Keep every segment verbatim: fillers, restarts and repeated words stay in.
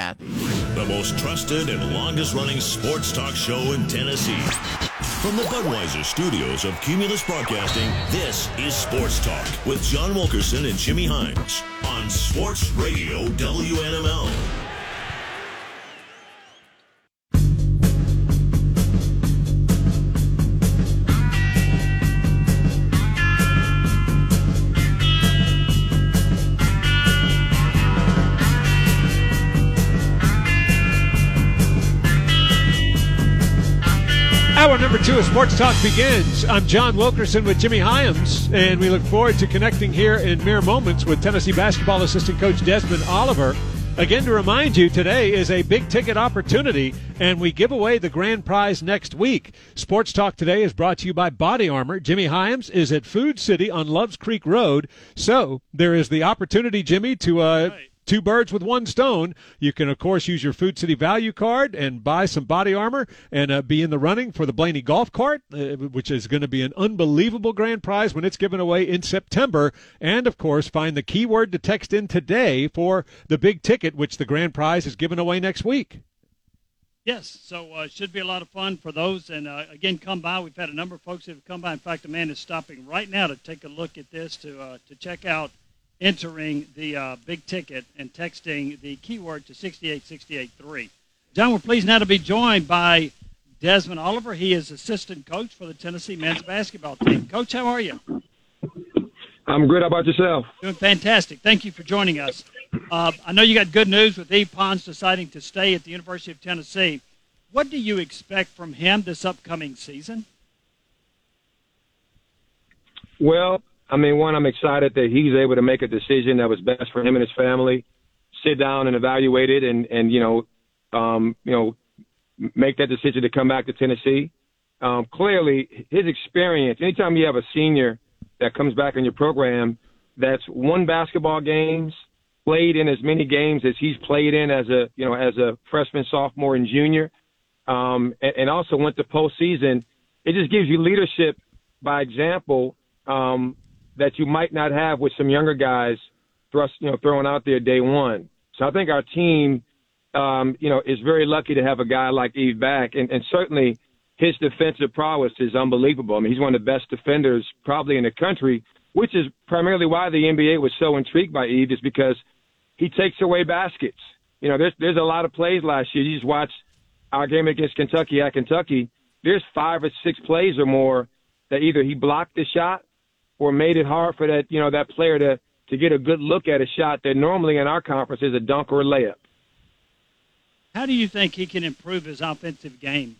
that. The most trusted and longest-running sports talk show in Tennessee. From the Budweiser studios of Cumulus Broadcasting, this is Sports Talk with John Wilkerson and Jimmy Himes on Sports Radio W N M L. Hour number two of Sports Talk begins. I'm John Wilkerson with Jimmy Hyams, and we look forward to connecting here in mere moments with Tennessee basketball assistant coach Desmond Oliver. Again, to remind you, today is a big-ticket opportunity, and we give away the grand prize next week. Sports Talk today is brought to you by Body Armor. Jimmy Hyams is at Food City on Loves Creek Road, so there is the opportunity, Jimmy, to uh, – two birds with one stone. You can, of course, use your Food City value card and buy some Body Armor and uh, be in the running for the Blaney Golf Cart, uh, which is going to be an unbelievable grand prize when it's given away in September. And, of course, find the keyword to text in today for the big ticket, which the grand prize is given away next week. Yes, so uh, it should be a lot of fun for those. And, uh, again, come by. We've had a number of folks that have come by. In fact, a man is stopping right now to take a look at this, to uh, to check out entering the uh, big ticket and texting the keyword to six eight six eight three. John, we're pleased now to be joined by Desmond Oliver. He is assistant coach for the Tennessee men's basketball team. Coach, how are you? I'm good. How about yourself? Doing fantastic. Thank you for joining us. Uh, I know you got good news with Yves Pons deciding to stay at the University of Tennessee. What do you expect from him this upcoming season? Well, I mean, one, I'm excited that he's able to make a decision that was best for him and his family, sit down and evaluate it and, and you know, um, you know, make that decision to come back to Tennessee. Um, clearly, his experience, anytime you have a senior that comes back in your program that's won basketball games, played in as many games as he's played in as a, you know, as a freshman, sophomore, and junior, um, and, and also went to postseason, it just gives you leadership by example, um, that you might not have with some younger guys thrust, you know, throwing out there day one. So I think our team, um, you know, is very lucky to have a guy like Yves back. And, and certainly his defensive prowess is unbelievable. I mean, he's one of the best defenders probably in the country, which is primarily why the N B A was so intrigued by Yves, is because he takes away baskets. You know, there's, there's a lot of plays last year. You just watch our game against Kentucky at Kentucky. There's five or six plays or more that either he blocked the shot or made it hard for that, you know, that player to, to get a good look at a shot that normally in our conference is a dunk or a layup. How do you think he can improve his offensive game?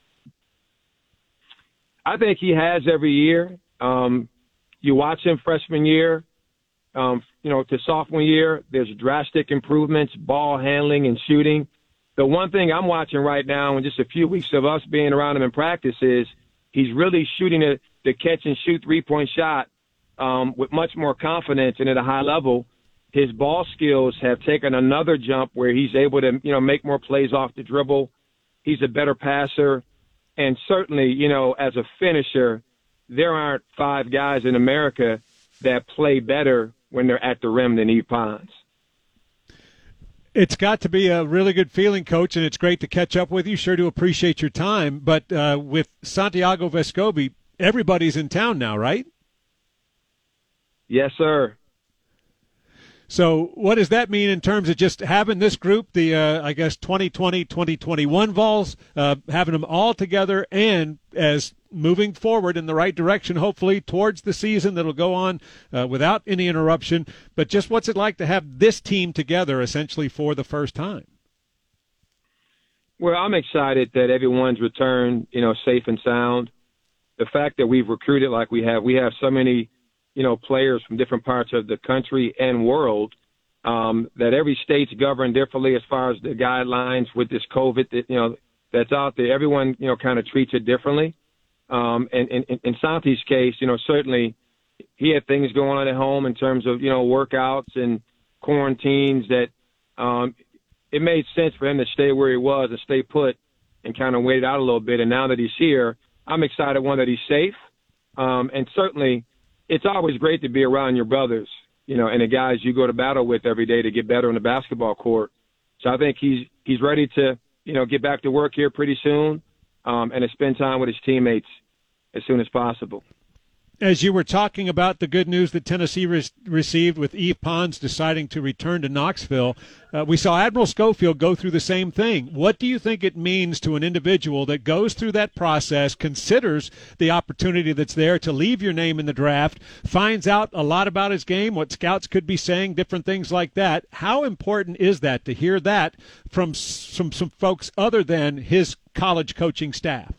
I think he has every year. Um, you watch him freshman year, um, you know, to sophomore year, there's drastic improvements, ball handling and shooting. The one thing I'm watching right now in just a few weeks of us being around him in practice is he's really shooting a the catch-and-shoot three-point shot um, with much more confidence and at a high level. His ball skills have taken another jump where he's able to, you know, make more plays off the dribble. He's a better passer. And certainly, you know, as a finisher, there aren't five guys in America that play better when they're at the rim than Yves Pons. It's got to be a really good feeling, Coach, and it's great to catch up with you. Sure do appreciate your time. But uh, with Santiago Vescovi, everybody's in town now, right? Yes, sir. So what does that mean in terms of just having this group, the, uh, I guess, twenty twenty, twenty twenty-one Vols, uh, having them all together and as moving forward in the right direction, hopefully, towards the season that'll go on uh, without any interruption. But just what's it like to have this team together essentially for the first time? Well, I'm excited that everyone's returned, you know, safe and sound. The fact that we've recruited like we have, we have so many, you know, players from different parts of the country and world, um, that every state's governed differently as far as the guidelines with this COVID that, you know, that's out there. Everyone, you know, kind of treats it differently. Um, and in, in Santi's case, you know, certainly he had things going on at home in terms of, you know, workouts and quarantines that um, it made sense for him to stay where he was and stay put and kind of wait it out a little bit. And now that he's here, I'm excited, one, that he's safe. Um, and certainly it's always great to be around your brothers, you know, and the guys you go to battle with every day to get better on the basketball court. So I think he's he's ready to, you know, get back to work here pretty soon um, and to spend time with his teammates as soon as possible. As you were talking about the good news that Tennessee re- received with Yves Pons deciding to return to Knoxville, uh, we saw Admiral Schofield go through the same thing. What do you think it means to an individual that goes through that process, considers the opportunity that's there to leave your name in the draft, finds out a lot about his game, what scouts could be saying, different things like that? How important is that to hear that from some, some folks other than his college coaching staff?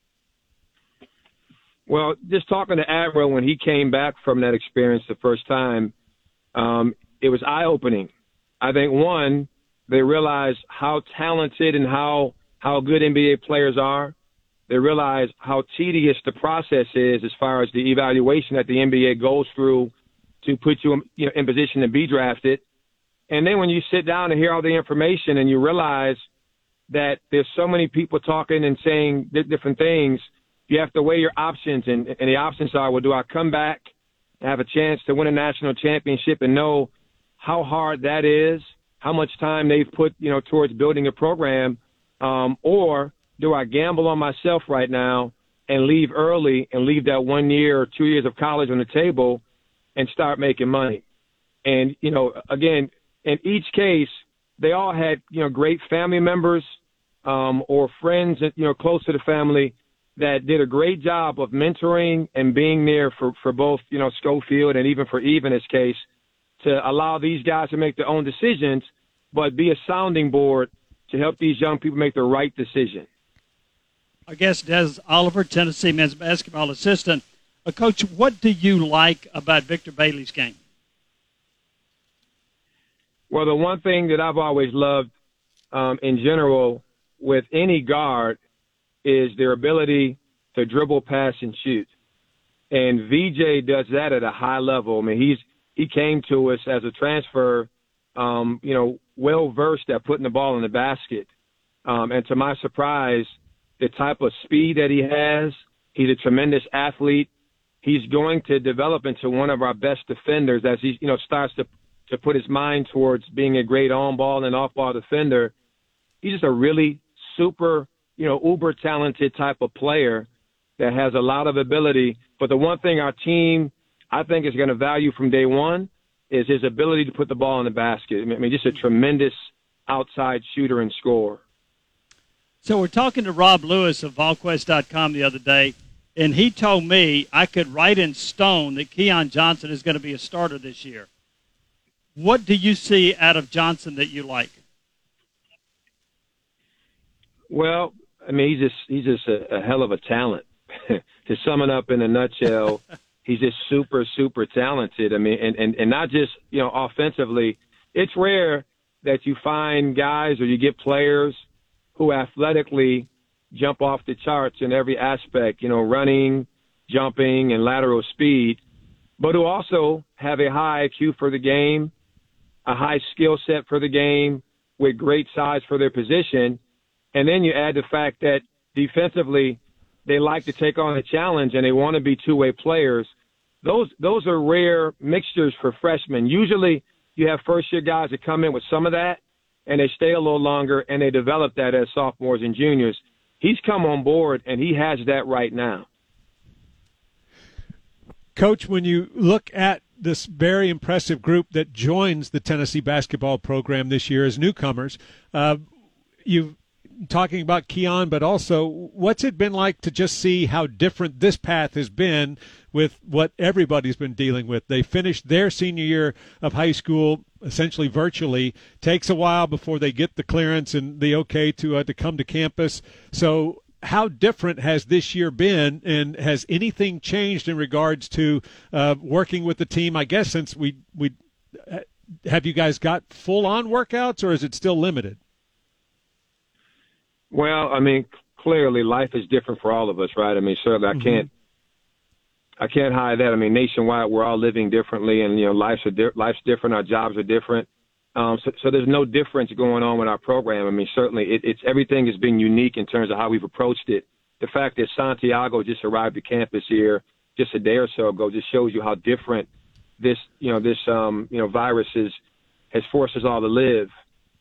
Well, just talking to Admiral when he came back from that experience the first time, um, it was eye-opening. I think, one, they realized how talented and how, how good N B A players are. They realized how tedious the process is as far as the evaluation that the N B A goes through to put you in, you know, in position to be drafted. And then when you sit down and hear all the information and you realize that there's so many people talking and saying different things, you have to weigh your options, and, and the options are, well, do I come back and have a chance to win a national championship and know how hard that is, how much time they've put, you know, towards building a program, um, or do I gamble on myself right now and leave early and leave that one year or two years of college on the table and start making money? And, you know, again, in each case, they all had, you know, great family members um, or friends, you know, close to the family that did a great job of mentoring and being there for, for both, you know, Schofield and even for Yves in his case, to allow these guys to make their own decisions, but be a sounding board to help these young people make the right decision. Our guest, Des Oliver, Tennessee men's basketball assistant. Uh, Coach, what do you like about Victor Bailey's game? Well, the one thing that I've always loved um, in general with any guard is their ability to dribble, pass, and shoot. And V J does that at a high level. I mean, he's he came to us as a transfer, um, you know, well-versed at putting the ball in the basket. Um, and to my surprise, the type of speed that he has, he's a tremendous athlete. He's going to develop into one of our best defenders as he, you know, starts to, to put his mind towards being a great on-ball and off-ball defender. He's just a really super you know, uber talented type of player that has a lot of ability. But the one thing our team, I think, is going to value from day one is his ability to put the ball in the basket. I mean, just a tremendous outside shooter and scorer. So we're talking to Rob Lewis of Vol Quest dot com the other day, and he told me I could write in stone that Keon Johnson is going to be a starter this year. What do you see out of Johnson that you like? Well, I mean, he's just he's just a, a hell of a talent. To sum it up in a nutshell, he's just super, super talented. I mean, and, and, and not just, you know, offensively. It's rare that you find guys or you get players who athletically jump off the charts in every aspect, you know, running, jumping, and lateral speed, but who also have a high I Q for the game, a high skill set for the game, with great size for their position. And then you add the fact that defensively they like to take on a challenge and they want to be two-way players. Those those are rare mixtures for freshmen. Usually you have first-year guys that come in with some of that, and they stay a little longer, and they develop that as sophomores and juniors. He's come on board, and he has that right now. Coach, when you look at this very impressive group that joins the Tennessee basketball program this year as newcomers, uh, you've talking about Keon, but also what's it been like to just see how different this path has been with what everybody's been dealing with? They finished their senior year of high school essentially virtually. Takes a while before they get the clearance and the okay to uh, to come to campus. So how different has this year been, and has anything changed in regards to uh, working with the team? I guess since we we have you guys got full-on workouts, or is it still limited? Well, I mean, clearly life is different for all of us, right? I mean, certainly I mm-hmm. can't, I can't hide that. I mean, nationwide, we're all living differently, and, you know, life's, are di- life's different. Our jobs are different. Um, so, so there's no difference going on with our program. I mean, certainly it, it's everything has been unique in terms of how we've approached it. The fact that Santiago just arrived to campus here just a day or so ago just shows you how different this, you know, this, um, you know, virus is, has forced us all to live.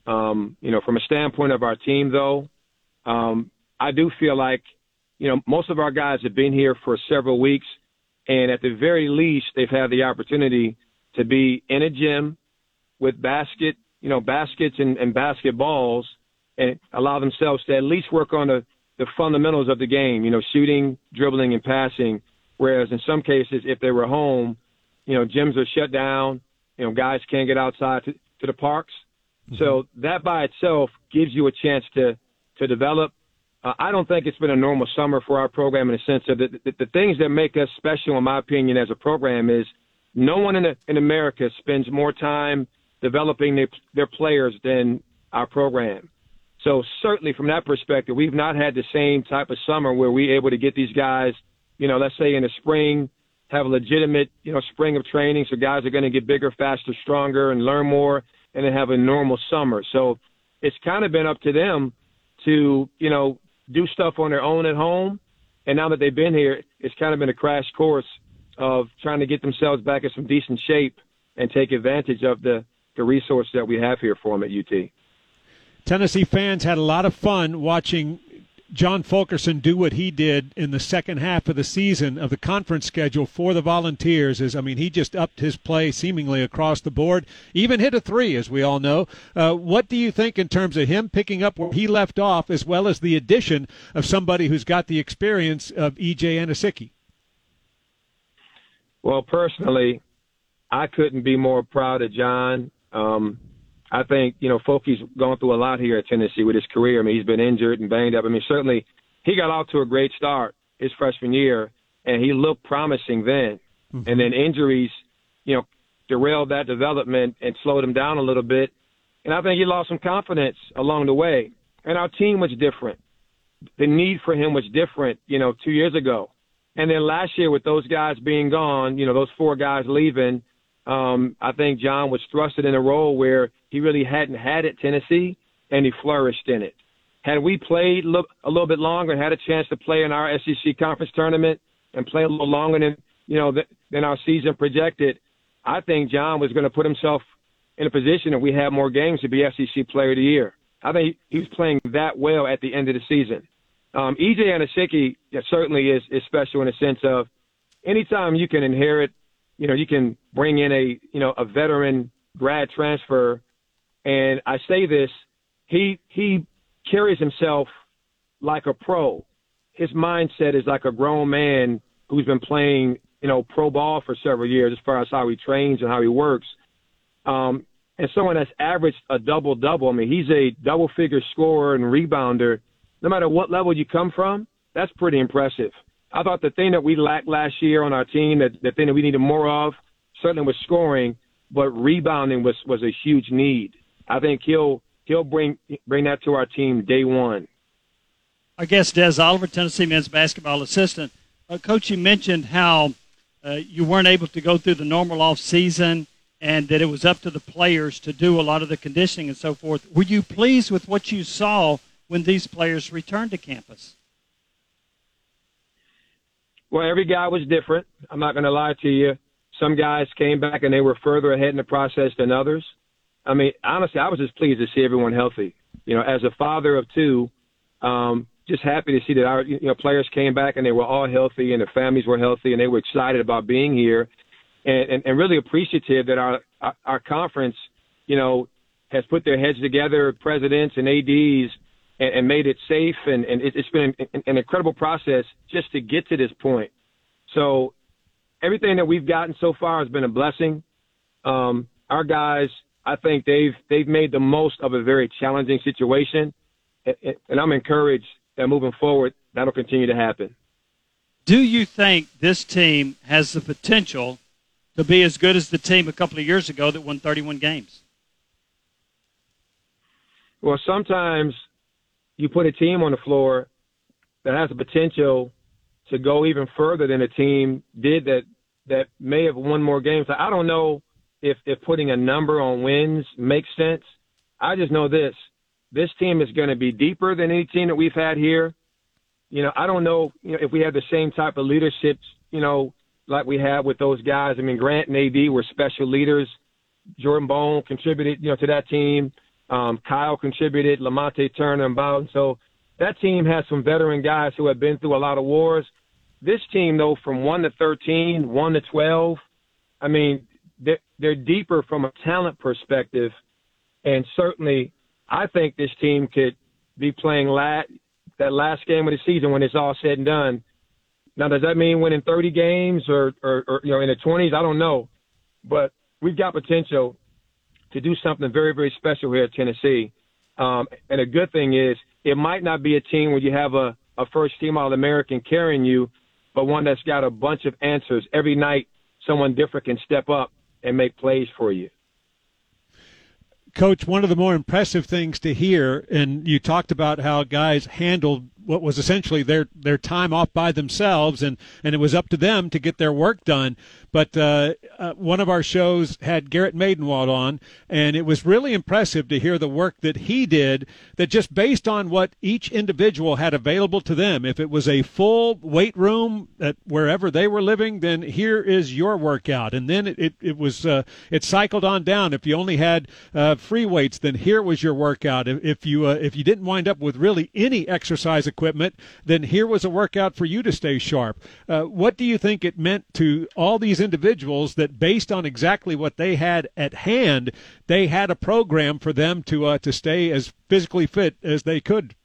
Um, you know, from a standpoint of our team, though, um, I do feel like, you know, most of our guys have been here for several weeks, and at the very least, they've had the opportunity to be in a gym with basket, you know, baskets and, and basketballs, and allow themselves to at least work on the, the fundamentals of the game, you know, shooting, dribbling, and passing. Whereas in some cases, if they were home, you know, gyms are shut down, you know, guys can't get outside to, to the parks. Mm-hmm. So that by itself gives you a chance to, to develop. Uh, I don't think it's been a normal summer for our program in the sense of the, the, the things that make us special, in my opinion, as a program is no one in, the, in America spends more time developing their, their players than our program. So certainly from that perspective, we've not had the same type of summer where we're able to get these guys, you know, let's say in the spring, have a legitimate, you know, spring of training. So guys are going to get bigger, faster, stronger, and learn more, and then have a normal summer. So it's kind of been up to them to, you know, do stuff on their own at home. And now that they've been here, it's kind of been a crash course of trying to get themselves back in some decent shape and take advantage of the, the resources that we have here for them at U T. Tennessee fans had a lot of fun watching John Fulkerson do what he did in the second half of the season of the conference schedule for the Volunteers. Is I mean, he just upped his play seemingly across the board, even hit a three, as we all know. Uh, what do you think in terms of him picking up where he left off, as well as the addition of somebody who's got the experience of E J Anosike? Well, personally, I couldn't be more proud of John. Um, I think, you know, Folky's gone through a lot here at Tennessee with his career. I mean, he's been injured and banged up. I mean, certainly he got off to a great start his freshman year, and he looked promising then. Mm-hmm. And then injuries, you know, derailed that development and slowed him down a little bit. And I think he lost some confidence along the way. And our team was different. The need for him was different, you know, two years ago. And then last year with those guys being gone, you know, those four guys leaving, um, I think John was thrusted in a role where he really hadn't had it at Tennessee, and he flourished in it. Had we played look, a little bit longer and had a chance to play in our S E C conference tournament and play a little longer than, you know, th- than our season projected, I think John was going to put himself in a position if we had more games to be S E C Player of the Year. I think he was playing that well at the end of the season. Um, E J Anosike certainly is, is special in the sense of anytime you can inherit, you know, you can bring in a, you know, a veteran grad transfer. And I say this, he, he carries himself like a pro. His mindset is like a grown man who's been playing, you know, pro ball for several years as far as how he trains and how he works. Um, and someone that's averaged a double-double. I mean, he's a double-figure scorer and rebounder. No matter what level you come from, that's pretty impressive. I thought the thing that we lacked last year on our team, that the thing that we needed more of, certainly was scoring, but rebounding was, was a huge need. I think he'll he'll bring bring that to our team day one. Our guest, Des Oliver, Tennessee men's basketball assistant. Uh, Coach, you mentioned how uh, you weren't able to go through the normal off season and that it was up to the players to do a lot of the conditioning and so forth. Were you pleased with what you saw when these players returned to campus? Well, every guy was different. I'm not going to lie to you. Some guys came back and they were further ahead in the process than others. I mean, honestly, I was just pleased to see everyone healthy. You know, as a father of two, um, just happy to see that our you know players came back and they were all healthy and their families were healthy and they were excited about being here, and, and, and really appreciative that our, our our conference, you know, has put their heads together, presidents and A Ds, and, and made it safe. And, and it, it's been an, an incredible process just to get to this point. So everything that we've gotten so far has been a blessing. Um, our guys, I think they've they've made the most of a very challenging situation, and, and I'm encouraged that moving forward, that'll continue to happen. Do you think this team has the potential to be as good as the team a couple of years ago that won thirty-one games? Well, sometimes you put a team on the floor that has the potential to go even further than a team did that that may have won more games. I don't know if, if putting a number on wins makes sense. I just know this. This team is going to be deeper than any team that we've had here. You know, I don't know, you know if we have the same type of leadership, you know, like we have with those guys. I mean, Grant and A D were special leaders. Jordan Bone contributed, you know, to that team. Um, Kyle contributed, Lamonte Turner and Bowden. So that team has some veteran guys who have been through a lot of wars. This team, though, from one to thirteen, one to twelve, I mean, they're, they're deeper from a talent perspective. And certainly I think this team could be playing la- that last game of the season when it's all said and done. Now, does that mean winning thirty games or, or, or you know, in the twenties? I don't know. But we've got potential to do something very, very special here at Tennessee. Um, and a good thing is it might not be a team where you have a, a first-team All-American carrying you, but one that's got a bunch of answers. Every night someone different can step up and make plays for you. Coach, one of the more impressive things to hear, and you talked about how guys handled what was essentially their, their time off by themselves, and, and it was up to them to get their work done. But uh, uh, one of our shows had Garrett Maidenwald on, and it was really impressive to hear the work that he did, that just based on what each individual had available to them, if it was a full weight room at wherever they were living, then here is your workout. And then it, it, it was uh, it cycled on down. If you only had uh, free weights, then here was your workout. If, if you uh, if you didn't wind up with really any exercise equipment, then here was a workout for you to stay sharp. Uh, what do you think it meant to all these individuals that based on exactly what they had at hand, they had a program for them to uh, to stay as physically fit as they could?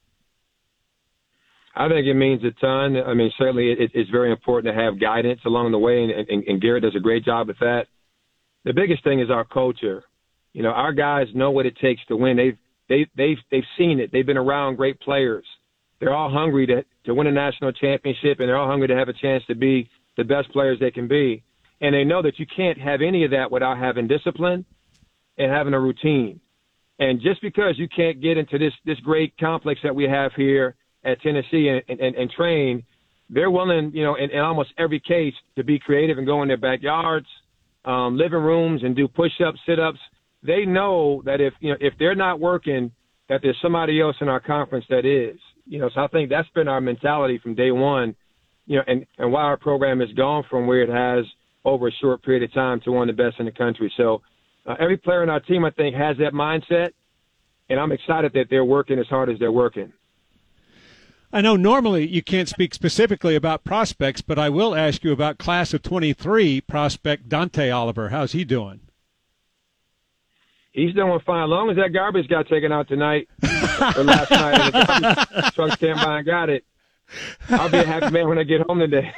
I think it means a ton. I mean, certainly it, it's very important to have guidance along the way, and, and, and Garrett does a great job with that. The biggest thing is our culture. You know, our guys know what it takes to win. They've they, they've they've seen it. They've been around great players. They're all hungry to, to win a national championship, and they're all hungry to have a chance to be the best players they can be. And they know that you can't have any of that without having discipline and having a routine. And just because you can't get into this, this great complex that we have here at Tennessee and, and, and train, they're willing, you know, in, in almost every case to be creative and go in their backyards, um, living rooms, and do push-ups, sit-ups. They know that if, you know, if they're not working, that there's somebody else in our conference that is. You know, so I think that's been our mentality from day one, you know, and, and why our program has gone from where it has over a short period of time to one of the best in the country. So uh, every player on our team, I think, has that mindset, and I'm excited that they're working as hard as they're working. I know normally you can't speak specifically about prospects, but I will ask you about class of twenty-three prospect Dante Oliver. How's he doing? He's doing fine. As long as that garbage got taken out tonight or last night and the garbage trucks came by and got it, I'll be a happy man when I get home today.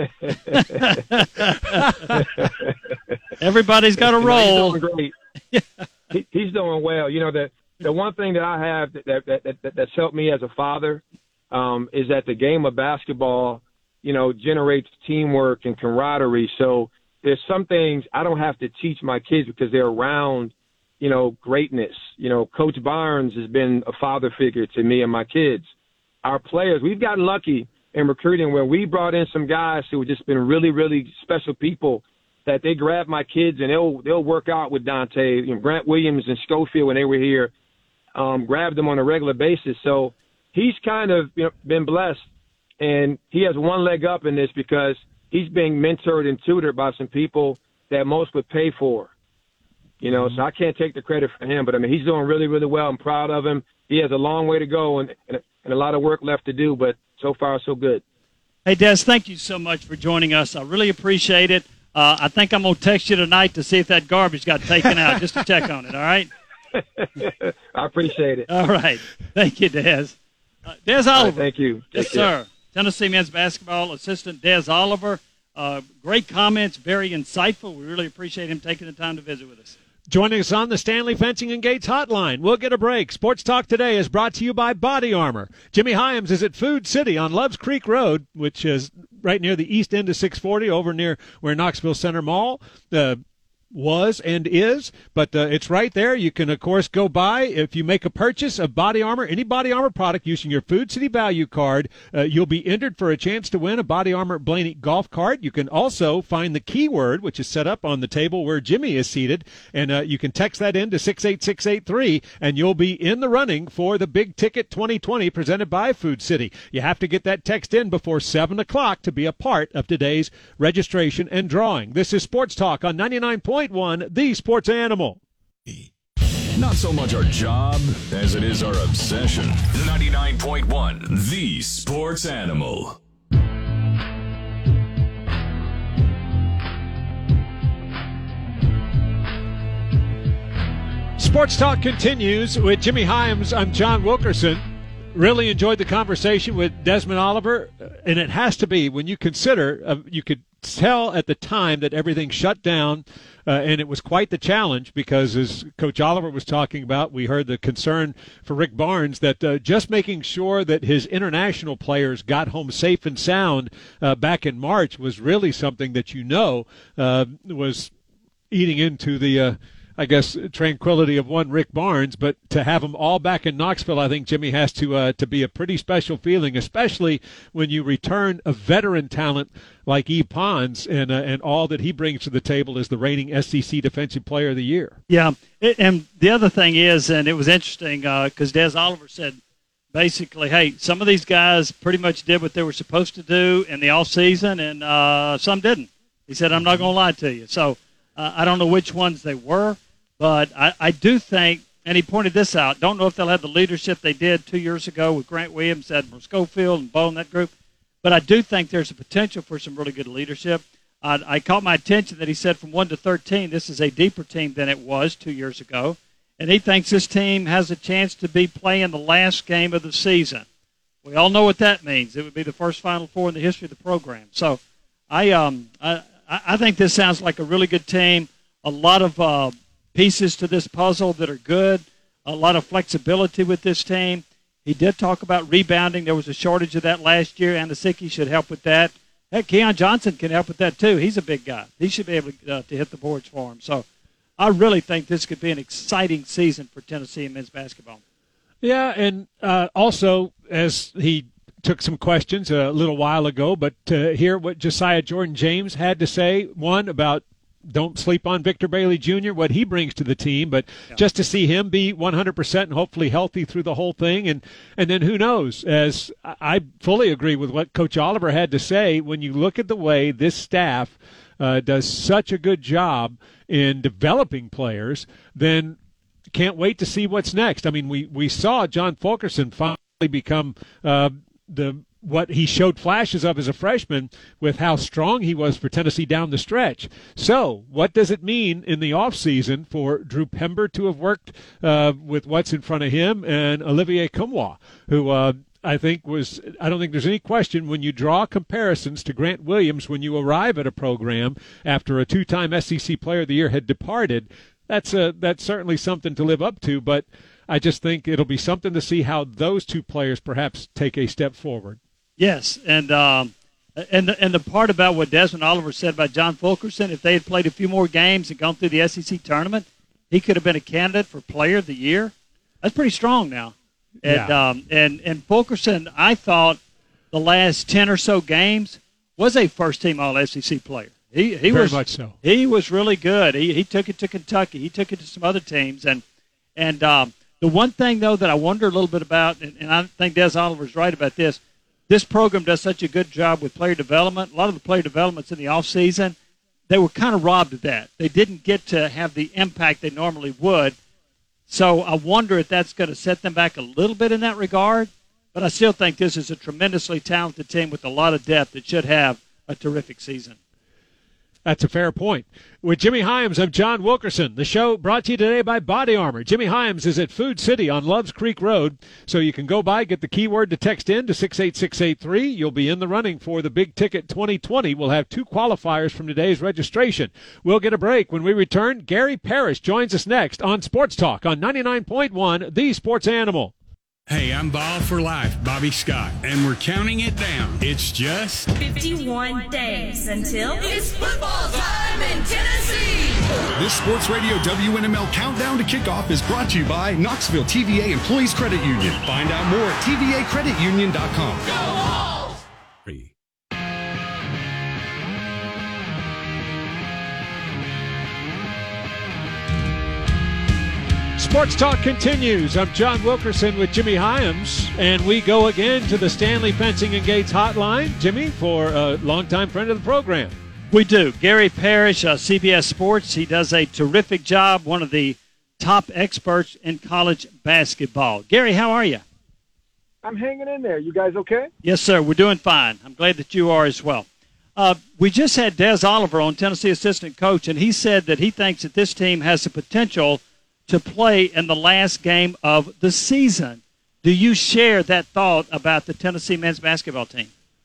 Everybody's got a role. He's doing great. he, he's doing well. You know, the the one thing that I have that that, that, that that's helped me as a father um, is that the game of basketball, you know, generates teamwork and camaraderie. So there's some things I don't have to teach my kids because they're around, you know, greatness. You know, Coach Barnes has been a father figure to me and my kids. Our players, we've gotten lucky in recruiting where we brought in some guys who have just been really, really special people that they grab my kids and they'll they'll work out with Dante. You know, Grant Williams and Schofield, when they were here, um, grabbed them on a regular basis. So he's kind of, you know, been blessed, and he has one leg up in this because he's being mentored and tutored by some people that most would pay for. You know, mm-hmm. So I can't take the credit for him, but I mean, he's doing really, really well. I'm proud of him. He has a long way to go and, and, and a lot of work left to do, but so far so good. Hey, Des, thank you so much for joining us. I really appreciate it. Uh, I think I'm going to text you tonight to see if that garbage got taken out, just to check on it, all right? I appreciate it. All right. Thank you, Des. Uh, Des Oliver. Right, thank you. Yes, Take care. sir. Tennessee men's basketball assistant Des Oliver. Uh, great comments, very insightful. We really appreciate him taking the time to visit with us. Joining us on the Stanley Fencing and Gates hotline. We'll get a break. Sports Talk Today is brought to you by Body Armor. Jimmy Hyams is at Food City on Loves Creek Road, which is right near the east end of six forty, over near where Knoxville Center Mall uh, was and is, but uh, it's right there. You can, of course, go by. If you make a purchase of Body Armor, any Body Armor product using your Food City Value card, uh, you'll be entered for a chance to win a Body Armor Blaney golf cart. You can also find the keyword, which is set up on the table where Jimmy is seated, and uh, you can text that in to six eight six eight three, and you'll be in the running for the Big Ticket twenty twenty presented by Food City. You have to get that text in before seven o'clock to be a part of today's registration and drawing. This is Sports Talk on ninety-nine point one, The Sports Animal. Not so much our job as it is our obsession. ninety-nine point one, The Sports Animal. Sports Talk continues with Jimmy Hyams. I'm John Wilkerson. Really enjoyed the conversation with Desmond Oliver, and it has to be when you consider, uh, you could tell at the time that everything shut down, uh, and it was quite the challenge because, as Coach Oliver was talking about, we heard the concern for Rick Barnes that uh, just making sure that his international players got home safe and sound uh, back in March was really something that you know uh, was eating into the uh, I guess, tranquility of one Rick Barnes, but to have them all back in Knoxville, I think, Jimmy, has to uh, to be a pretty special feeling, especially when you return a veteran talent like E. Pons, and uh, and all that he brings to the table as the reigning S E C Defensive Player of the Year. Yeah, it, and the other thing is, and it was interesting because uh, Des Oliver said, basically, hey, some of these guys pretty much did what they were supposed to do in the offseason, and uh, some didn't. He said, I'm not going to lie to you. So uh, I don't know which ones they were. But I, I do think, and he pointed this out, don't know if they'll have the leadership they did two years ago with Grant Williams, Admiral Schofield, and Bo in that group. But I do think there's a potential for some really good leadership. I, I caught my attention that he said from one to thirteen, this is a deeper team than it was two years ago. And he thinks this team has a chance to be playing the last game of the season. We all know what that means. It would be the first Final Four in the history of the program. So I um I, I think this sounds like a really good team. A lot of uh, pieces to this puzzle that are good, a lot of flexibility with this team. He did talk about rebounding. There was a shortage of that last year. Anasicki should help with that. Heck, Keon Johnson can help with that too. He's a big guy. He should be able to, uh, to hit the boards for him. So I really think this could be an exciting season for Tennessee men's basketball. Yeah, and uh, also, as he took some questions a little while ago, but to hear what Josiah Jordan-James had to say, one, about don't sleep on Victor Bailey Junior, what he brings to the team, but yeah. just to see him be one hundred percent and hopefully healthy through the whole thing. And, and then who knows, as I fully agree with what Coach Oliver had to say, when you look at the way this staff uh, does such a good job in developing players, then can't wait to see what's next. I mean, we, we saw John Fulkerson finally become uh, the what he showed flashes of as a freshman with how strong he was for Tennessee down the stretch. So what does it mean in the offseason for Drew Pember to have worked uh, with what's in front of him and Olivier Nkamhoua, who uh, I think was – I don't think there's any question when you draw comparisons to Grant Williams when you arrive at a program after a two-time S E C Player of the Year had departed, that's a, that's certainly something to live up to, but I just think it'll be something to see how those two players perhaps take a step forward. Yes, and um, and the, and the part about what Desmond Oliver said about John Fulkerson, if they had played a few more games and gone through the S E C tournament, he could have been a candidate for Player of the Year. That's pretty strong now. And yeah. um, and and Fulkerson, I thought the last ten or so games was a first-team All-S E C player. He he Very was much so. He was really good. He he took it to Kentucky. He took it to some other teams, and and um, the one thing though that I wonder a little bit about, and, and I think Des Oliver's right about this. This program does such a good job with player development. A lot of the player developments in the offseason, they were kind of robbed of that. They didn't get to have the impact they normally would. So I wonder if that's going to set them back a little bit in that regard. But I still think this is a tremendously talented team with a lot of depth that should have a terrific season. That's a fair point. With Jimmy Hyams, I'm John Wilkerson. The show brought to you today by Body Armor. Jimmy Hyams is at Food City on Loves Creek Road, so you can go by, get the keyword to text in to six eight six eight three. You'll be in the running for the Big Ticket twenty twenty. We'll have two qualifiers from today's registration. We'll get a break. When we return, Gary Parrish joins us next on Sports Talk on ninety-nine point one, The Sports Animal. Hey, I'm Ball for Life, Bobby Scott, and we're counting it down. It's just fifty-one days until it's football time in Tennessee. This Sports Radio W N M L Countdown to Kickoff is brought to you by Knoxville T V A Employees Credit Union. Find out more at T V A credit union dot com. Go Hawks! Sports Talk continues. I'm John Wilkerson with Jimmy Hyams, and we go again to the Stanley Fencing and Gates hotline. Jimmy, for a longtime friend of the program. We do. Gary Parrish, uh, C B S Sports. He does a terrific job, one of the top experts in college basketball. Gary, how are you? I'm hanging in there. You guys okay? Yes, sir. We're doing fine. I'm glad that you are as well. Uh, we just had Des Oliver on, Tennessee assistant coach, and he said that he thinks that this team has the potential to play in the last game of the season. Do you share that thought about the Tennessee men's basketball team?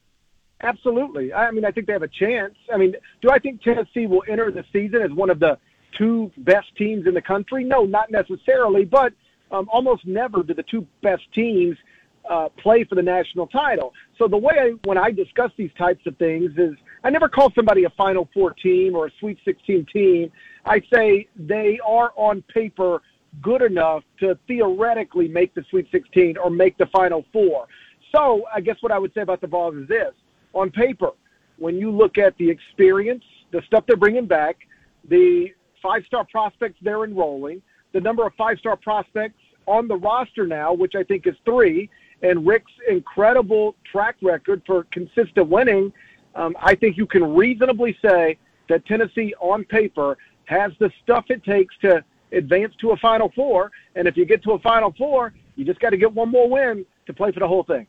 Absolutely. I mean, I think they have a chance. I mean, do I think Tennessee will enter the season as one of the two best teams in the country? No, not necessarily, but um, almost never do the two best teams uh, play for the national title. So the way I, when I discuss these types of things is I never call somebody a Final Four team or a Sweet sixteen team. I say they are on paper good enough to theoretically make the Sweet sixteen or make the Final Four. So I guess what I would say about the Vols is this. On paper, when you look at the experience, the stuff they're bringing back, the five-star prospects they're enrolling, the number of five-star prospects on the roster now, which I think is three, and Rick's incredible track record for consistent winning, um, I think you can reasonably say that Tennessee, on paper, has the stuff it takes to advance to a Final Four. And if you get to a Final Four, you just got to get one more win to play for the whole thing.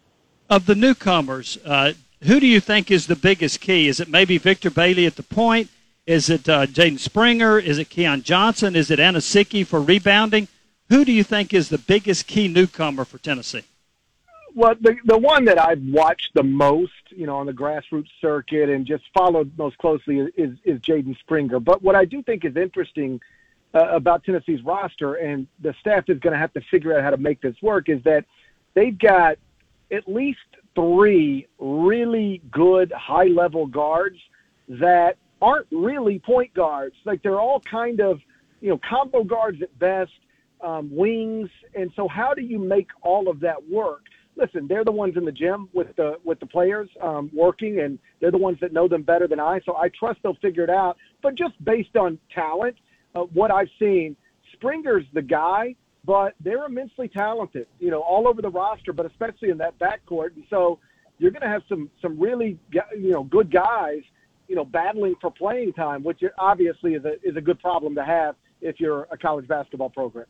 Of the newcomers, uh, who do you think is the biggest key? Is it maybe Victor Bailey at the point? Is it uh, Jaden Springer? Is it Keon Johnson? Is it Anasicki for rebounding? Who do you think is the biggest key newcomer for Tennessee? Well, the the one that I've watched the most, you know, on the grassroots circuit and just followed most closely is, is Jaden Springer. But what I do think is interesting uh, about Tennessee's roster, and the staff is going to have to figure out how to make this work, is that they've got at least three really good high-level guards that aren't really point guards. Like, they're all kind of, you know, combo guards at best, um, wings. And so how do you make all of that work? Listen, they're the ones in the gym with the with the players um, working, and they're the ones that know them better than I. So I trust they'll figure it out. But just based on talent, uh, what I've seen, Springer's the guy, but they're immensely talented, you know, all over the roster, but especially in that backcourt. And so you're going to have some some really, you know, good guys, you know, battling for playing time, which obviously is a is a good problem to have if you're a college basketball program.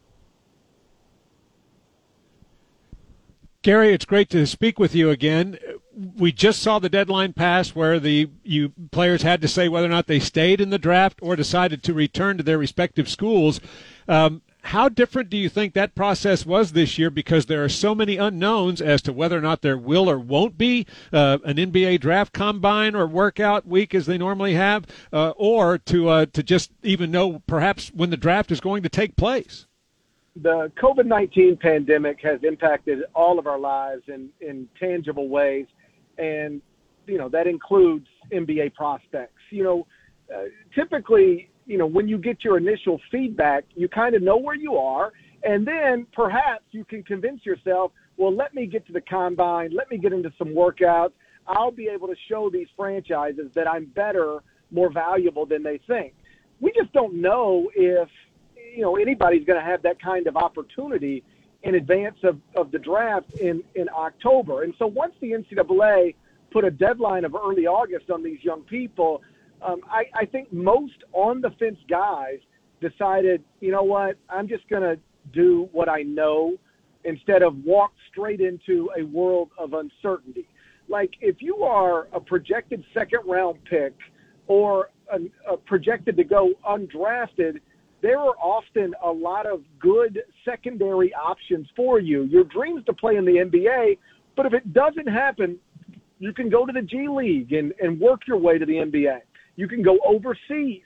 Gary, it's great to speak with you again. We just saw the deadline pass where the you players had to say whether or not they stayed in the draft or decided to return to their respective schools. Um, how different do you think that process was this year, because there are so many unknowns as to whether or not there will or won't be uh, an N B A draft combine or workout week as they normally have, uh, or to uh, to just even know perhaps when the draft is going to take place? The covid nineteen pandemic has impacted all of our lives in, in tangible ways, and, you know, that includes N B A prospects. You know, uh, typically, you know, when you get your initial feedback, you kind of know where you are, and then perhaps you can convince yourself, well, let me get to the combine, let me get into some workouts. I'll be able to show these franchises that I'm better, more valuable than they think. We just don't know if, you know, anybody's going to have that kind of opportunity in advance of, of the draft in, in October. And so once the N C double A put a deadline of early August on these young people, um, I, I think most on-the-fence guys decided, you know what, I'm just going to do what I know instead of walk straight into a world of uncertainty. Like, if you are a projected second-round pick or a, a projected to go undrafted, there are often a lot of good secondary options for you. Your dream's to play in the N B A, but if it doesn't happen, you can go to the G League and, and work your way to the N B A. You can go overseas.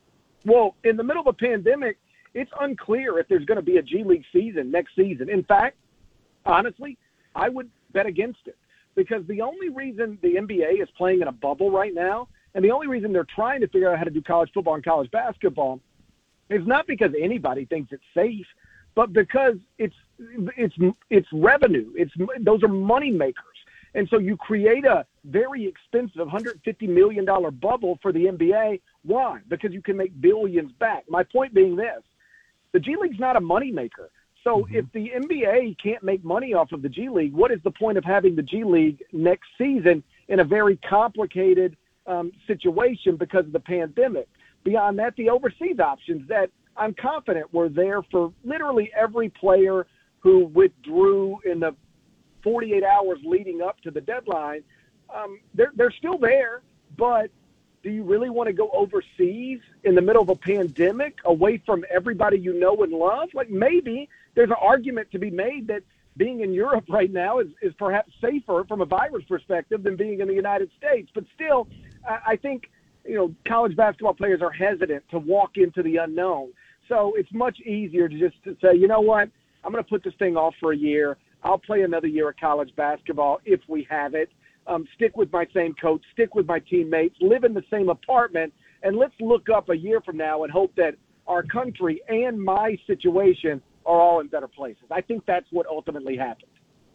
Well, in the middle of a pandemic, it's unclear if there's going to be a G League season next season. In fact, honestly, I would bet against it, because the only reason the N B A is playing in a bubble right now, and the only reason they're trying to figure out how to do college football and college basketball, it's not because anybody thinks it's safe, but because it's it's it's revenue. It's those are money makers, and so you create a very expensive one hundred fifty million dollars bubble for the N B A. Why? Because you can make billions back. My point being this: the G League's not a money maker. So mm-hmm. if the N B A can't make money off of the G League, what is the point of having the G League next season in a very complicated um, situation because of the pandemic? Beyond that, the overseas options that I'm confident we're there for literally every player who withdrew in the forty-eight hours leading up to the deadline. Um, they're, they're still there, but do you really want to go overseas in the middle of a pandemic away from everybody you know and love? Like, maybe there's an argument to be made that being in Europe right now is, is perhaps safer from a virus perspective than being in the United States. But still, I, I think, you know, college basketball players are hesitant to walk into the unknown. So it's much easier to just to say, you know what, I'm going to put this thing off for a year. I'll play another year of college basketball if we have it. Um, stick with my same coach, stick with my teammates, live in the same apartment, and let's look up a year from now and hope that our country and my situation are all in better places. I think that's what ultimately happened.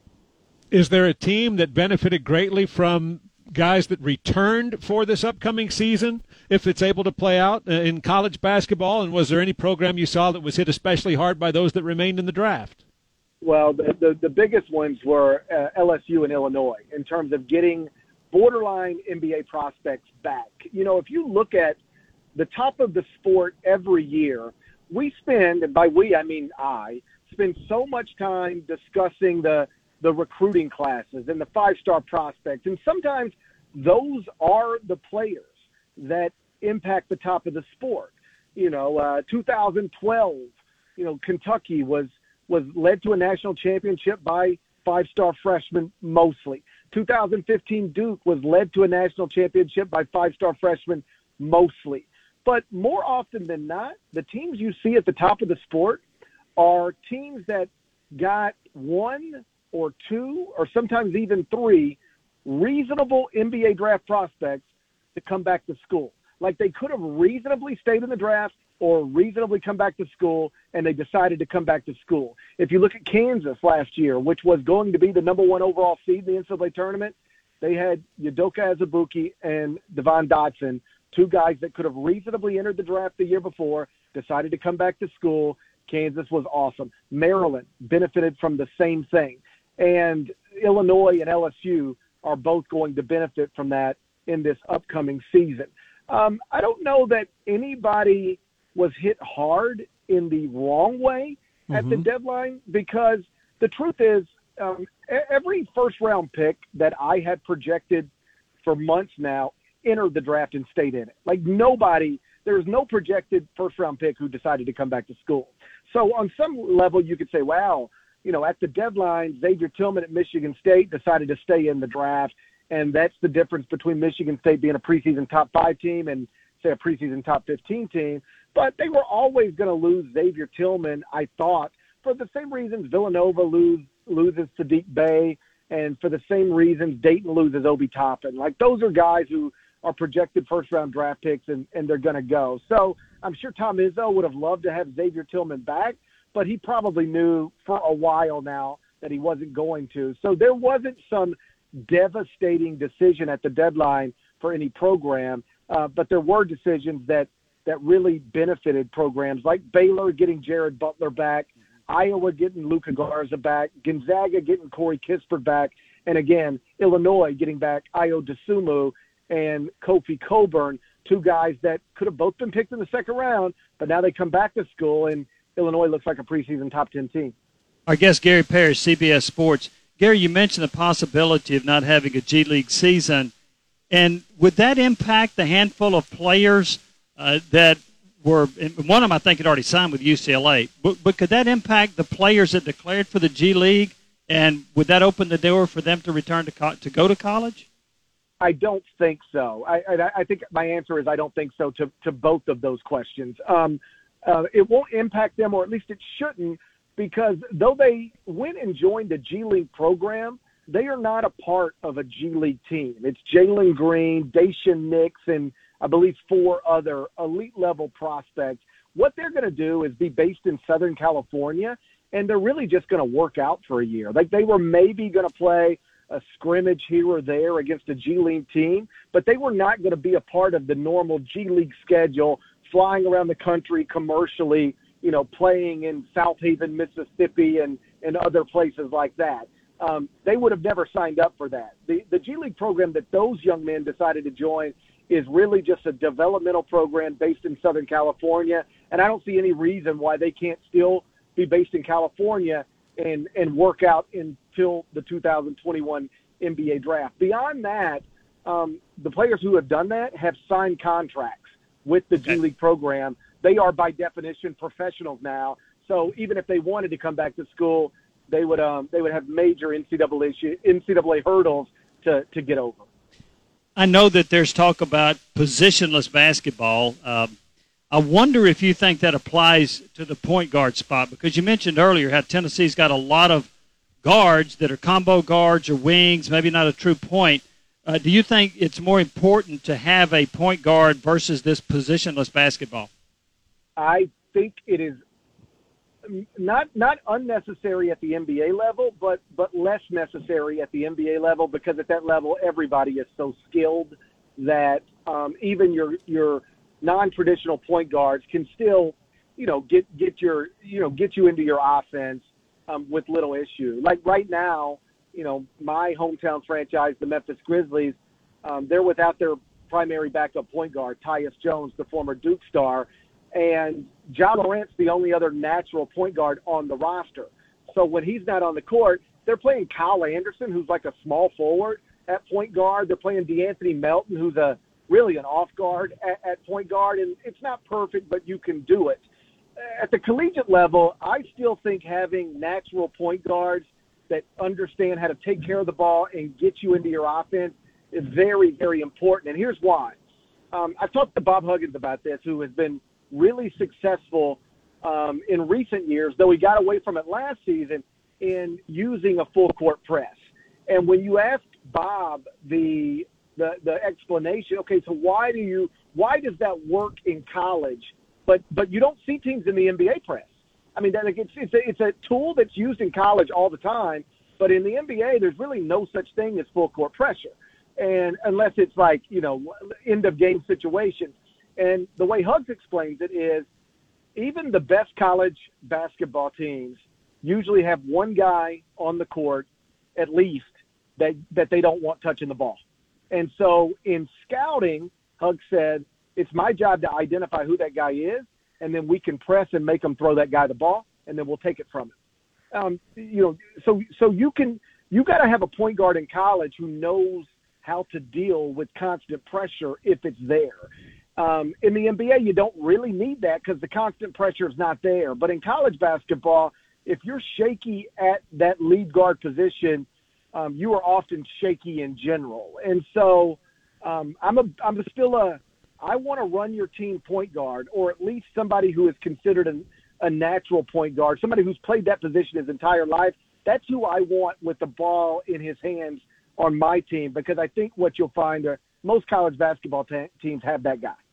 Is there a team that benefited greatly from guys that returned for this upcoming season, if it's able to play out in college basketball? And was there any program you saw that was hit especially hard by those that remained in the draft? Well, the, the, the biggest ones were uh, L S U and Illinois in terms of getting borderline N B A prospects back. You know, if you look at the top of the sport every year, we spend, and by we I mean I, spend so much time discussing the, the recruiting classes and the five-star prospects. And sometimes those are the players that impact the top of the sport. You know, uh, two thousand twelve, you know, Kentucky was was led to a national championship by five-star freshmen mostly. two thousand fifteen Duke was led to a national championship by five-star freshmen mostly. But more often than not, the teams you see at the top of the sport are teams that got one or two or sometimes even three reasonable N B A draft prospects to come back to school. Like, they could have reasonably stayed in the draft or reasonably come back to school, and they decided to come back to school. If you look at Kansas last year, which was going to be the number one overall seed in the N C double A tournament, they had Udoka Azubuike and Devon Dotson, two guys that could have reasonably entered the draft the year before, decided to come back to school. Kansas was awesome. Maryland benefited from the same thing. And Illinois and L S U are both going to benefit from that in this upcoming season. Um, I don't know that anybody was hit hard in the wrong way mm-hmm. at the deadline, because the truth is um, every first-round pick that I had projected for months now entered the draft and stayed in it. Like, nobody – there was no projected first-round pick who decided to come back to school. So on some level you could say, wow, you know, at the deadline, Xavier Tillman at Michigan State decided to stay in the draft, and that's the difference between Michigan State being a preseason top five team and, say, a preseason top fifteen team. But they were always going to lose Xavier Tillman, I thought, for the same reasons Villanova lose, loses Sadiq Bey, and for the same reasons Dayton loses Obi Toppin. Like, those are guys who are projected first-round draft picks, and, and they're going to go. So I'm sure Tom Izzo would have loved to have Xavier Tillman back, but he probably knew for a while now that he wasn't going to. So there wasn't some devastating decision at the deadline for any program, uh, but there were decisions that that really benefited programs like Baylor getting Jared Butler back, Iowa getting Luka Garza back, Gonzaga getting Corey Kispert back, and again, Illinois getting back Ayo Dosunmu and Kofi Coburn, two guys that could have both been picked in the second round, but now they come back to school, and Illinois looks like a preseason top ten team. Our guest, Gary Parrish, C B S Sports. Gary, you mentioned the possibility of not having a G League season, and would that impact the handful of players Uh, that were – one of them I think had already signed with U C L A. But, but could that impact the players that declared for the G League, and would that open the door for them to return to co- to go to college? I don't think so. I, I, I think my answer is I don't think so to, to both of those questions. Um, uh, it won't impact them, or at least it shouldn't, because though they went and joined the G League program, they are not a part of a G League team. It's Jalen Green, Daishen Nix, and I believe four other elite-level prospects. What they're going to do is be based in Southern California, and they're really just going to work out for a year. Like, they were maybe going to play a scrimmage here or there against a G League team, but they were not going to be a part of the normal G League schedule, flying around the country commercially, you know, playing in South Haven, Mississippi, and, and other places like that. Um, they would have never signed up for that. The, the G League program that those young men decided to join is really just a developmental program based in Southern California, And I don't see any reason why they can't still be based in California and, and work out until the two thousand twenty-one N B A draft. Beyond that, um, the players who have done that have signed contracts with the G League program. They are, by definition, professionals now. So even if they wanted to come back to school, they would um, they would have major N C double A issue, N C double A hurdles to, to get over. I know that there's talk about positionless basketball. Um, I wonder if you think that applies to the point guard spot, because you mentioned earlier how Tennessee's got a lot of guards that are combo guards or wings, maybe not a true point. Uh, do you think it's more important to have a point guard versus this positionless basketball? I think it is not not unnecessary at the N B A level, but but less necessary at the N B A level, because at that level everybody is so skilled that um, even your your non-traditional point guards can still, you know, get get your you know get you into your offense um, with little issue. Like right now, you know, my hometown franchise, the Memphis Grizzlies, um, they're without their primary backup point guard, Tyus Jones, the former Duke star, and John Morant's the only other natural point guard on the roster. So when he's not on the court, they're playing Kyle Anderson, who's like a small forward at point guard. They're playing DeAnthony Melton, who's a really an off guard at, at point guard, and it's not perfect, but you can do it. At the collegiate level, I still think having natural point guards that understand how to take care of the ball and get you into your offense is very, very important. And here's why. Um, I've talked to Bob Huggins about this, who has been really successful um, in recent years, though he got away from it last season, in using a full court press. And when you ask Bob the the the explanation, okay, so why do you why does that work in college, but but you don't see teams in the N B A press? I mean, that it's it's a, it's a tool that's used in college all the time, but in the N B A, there's really no such thing as full court pressure, and unless it's like, you know, end of game situation. And the way Huggs explains it is, even the best college basketball teams usually have one guy on the court, at least, that, that they don't want touching the ball. And so in scouting, Huggs said, it's my job to identify who that guy is, and then we can press and make them throw that guy the ball, and then we'll take it from him. Um, you know, so so you can you got to have a point guard in college who knows how to deal with constant pressure if it's there. Um, in the N B A, you don't really need that because the constant pressure is not there. But in college basketball, if you're shaky at that lead guard position, um, you are often shaky in general. And so um, I'm a I'm a still a I want to run your team point guard, or at least somebody who is considered an, a natural point guard, somebody who's played that position his entire life. That's who I want with the ball in his hands on my team, because I think what you'll find are most college basketball te- teams have that guy.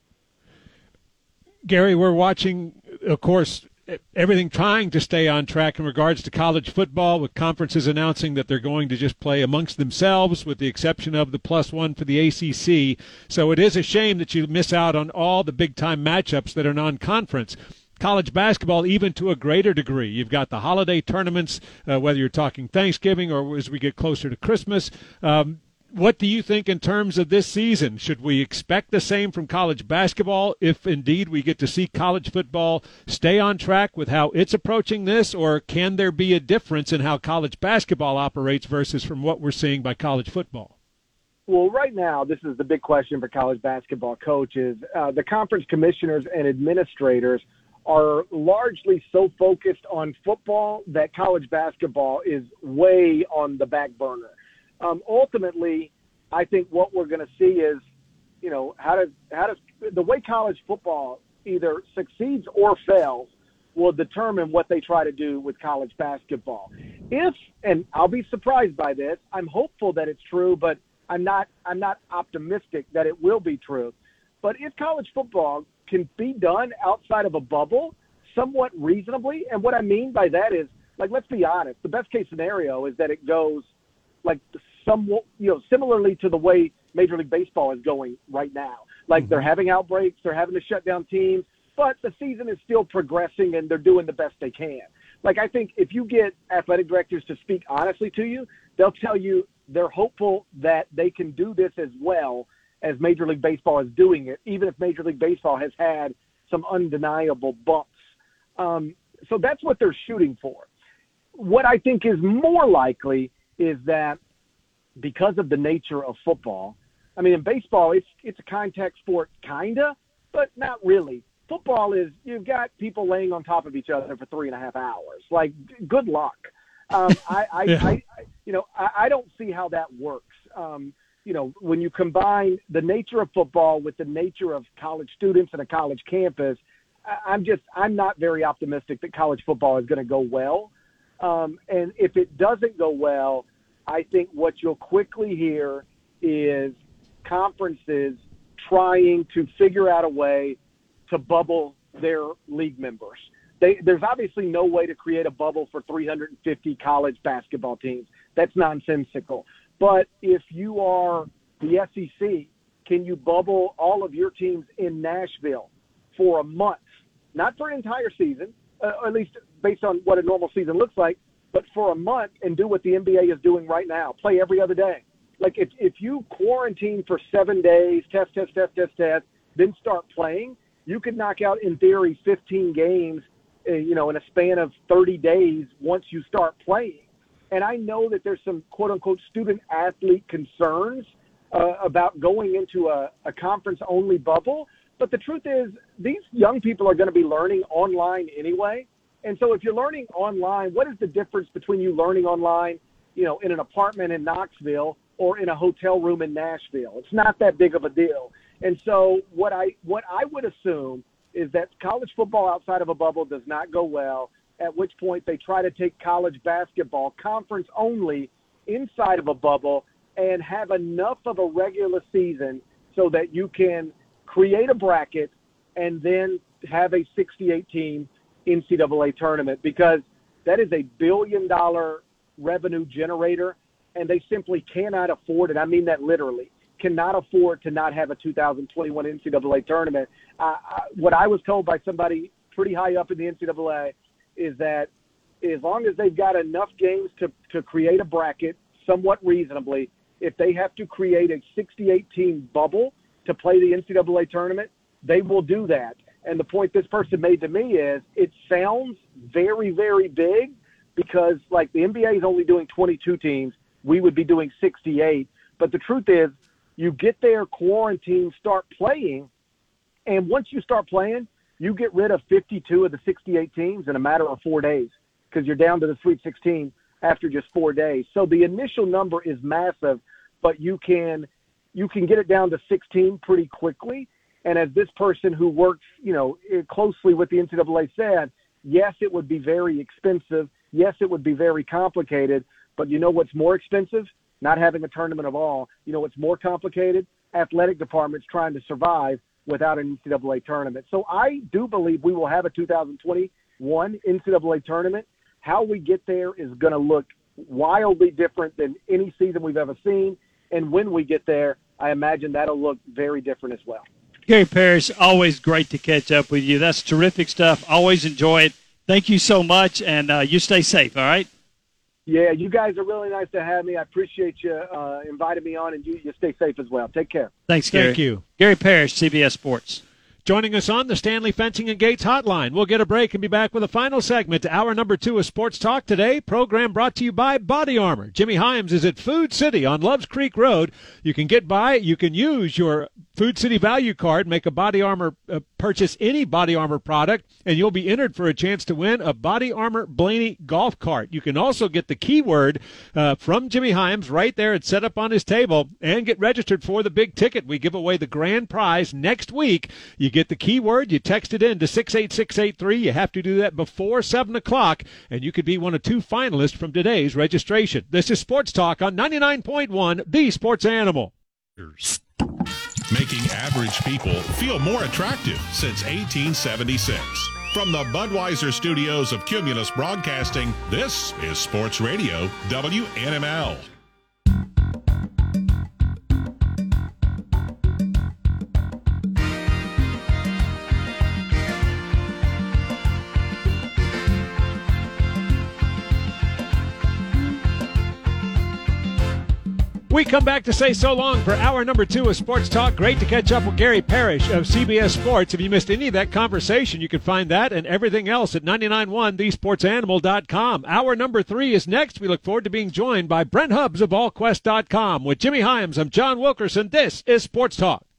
Gary, we're watching, of course, everything trying to stay on track in regards to college football, with conferences announcing that they're going to just play amongst themselves, with the exception of the plus one for the A C C. So it is a shame that you miss out on all the big-time matchups that are non-conference. College basketball, even to a greater degree. You've got the holiday tournaments, uh, whether you're talking Thanksgiving or as we get closer to Christmas. Um, what do you think in terms of this season? Should we expect the same from college basketball if indeed we get to see college football stay on track with how it's approaching this, or can there be a difference in how college basketball operates versus from what we're seeing by college football? Well, right now, this is the big question for college basketball coaches. Uh, the conference commissioners and administrators are largely so focused on football that college basketball is way on the back burner. Um, ultimately, I think what we're going to see is, you know, how does how does the way college football either succeeds or fails will determine what they try to do with college basketball. If, and I'll be surprised by this, I'm hopeful that it's true, but I'm not I'm not optimistic that it will be true. But if college football can be done outside of a bubble somewhat reasonably, and what I mean by that is, like, let's be honest, the best case scenario is that it goes like somewhat, you know, similarly to the way Major League Baseball is going right now. Like, they're having outbreaks, they're having to shut down teams, but the season is still progressing and they're doing the best they can. Like, I think if you get athletic directors to speak honestly to you, they'll tell you they're hopeful that they can do this as well as Major League Baseball is doing it, even if Major League Baseball has had some undeniable bumps. Um, so that's what they're shooting for. What I think is more likely is that because of the nature of football, I mean, in baseball, it's it's a contact sport, kinda, but not really. Football is, you've got people laying on top of each other for three and a half hours. Like, good luck. Um, I, I, yeah. I, I, you know, I, I don't see how that works. Um, you know, when you combine the nature of football with the nature of college students and a college campus, I, I'm just, I'm not very optimistic that college football is going to go well. Um, and if it doesn't go well, I think what you'll quickly hear is conferences trying to figure out a way to bubble their league members. They, there's obviously no way to create a bubble for three hundred fifty college basketball teams. That's nonsensical. But if you are the S E C, can you bubble all of your teams in Nashville for a month? Not for an entire season, uh, or at least based on what a normal season looks like, but for a month and do what the N B A is doing right now, play every other day. Like if, if you quarantine for seven days, test, test, test, test, test, then start playing, you could knock out, in theory, fifteen games, uh, you know, in a span of thirty days once you start playing. And I know that there's some quote-unquote student-athlete concerns uh, about going into a, a conference-only bubble. But the truth is, these young people are going to be learning online anyway. And so if you're learning online, what is the difference between you learning online, you know, in an apartment in Knoxville or in a hotel room in Nashville? It's not that big of a deal. And so what I what I would assume is that college football outside of a bubble does not go well, at which point they try to take college basketball conference only inside of a bubble and have enough of a regular season so that you can create a bracket and then have a sixty-eight team N C double A tournament, because that is a billion dollar revenue generator, and they simply cannot afford it. I mean that literally. Cannot afford to not have a two thousand twenty-one N C double A tournament. Uh, what I was told by somebody pretty high up in the N C double A is that as long as they've got enough games to, to create a bracket somewhat reasonably, if they have to create a sixty-eight team bubble to play the N C double A tournament, they will do that. And the point this person made to me is it sounds very, very big because, like, the N B A is only doing twenty-two teams. We would be doing sixty-eight. But the truth is, you get there, quarantine, start playing, and once you start playing, you get rid of fifty-two of the sixty-eight teams in a matter of four days because you're down to the Sweet sixteen after just four days. So the initial number is massive, but you can you can get it down to sixteen pretty quickly. And as this person who works, you know, closely with the N C double A said, yes, it would be very expensive. Yes, it would be very complicated. But you know what's more expensive? Not having a tournament of all. You know what's more complicated? Athletic departments trying to survive without an N C double A tournament. So I do believe we will have a two thousand twenty-one N C double A tournament. How we get there is going to look wildly different than any season we've ever seen. And when we get there, I imagine that'll look very different as well. Gary Parrish, always great to catch up with you. That's terrific stuff. Always enjoy it. Thank you so much, and uh, you stay safe, all right? Yeah, you guys are really nice to have me. I appreciate you uh, inviting me on, and you, you stay safe as well. Take care. Thanks, Gary. Thank you. Gary Parrish, C B S Sports. Joining us on the Stanley Fencing and Gates Hotline. We'll get a break and be back with a final segment to hour number two of Sports Talk today. Program brought to you by Body Armor. Jimmy Hyams is at Food City on Loves Creek Road. You can get by. You can use your Food City value card, make a Body Armor uh, purchase any Body Armor product, and you'll be entered for a chance to win a Body Armor Blaney golf cart. You can also get the keyword uh, from Jimmy Hyams right there. It's set up on his table, and get registered for the big ticket. We give away the grand prize next week. You get the keyword, you text it in to six eight six eight three. You have to do that before seven o'clock, and you could be one of two finalists from today's registration. This is Sports Talk on ninety-nine point one, the Sports Animal. Making average people feel more attractive since eighteen seventy-six. From the Budweiser studios of Cumulus Broadcasting, this is Sports Radio W N M L. We come back to say so long for hour number two of Sports Talk. Great to catch up with Gary Parrish of C B S Sports. If you missed any of that conversation, you can find that and everything else at ninety-nine point one the sports animal dot com. Hour number three is next. We look forward to being joined by Brent Hubbs of all quest dot com. With Jimmy Hyams, I'm John Wilkerson. This is Sports Talk.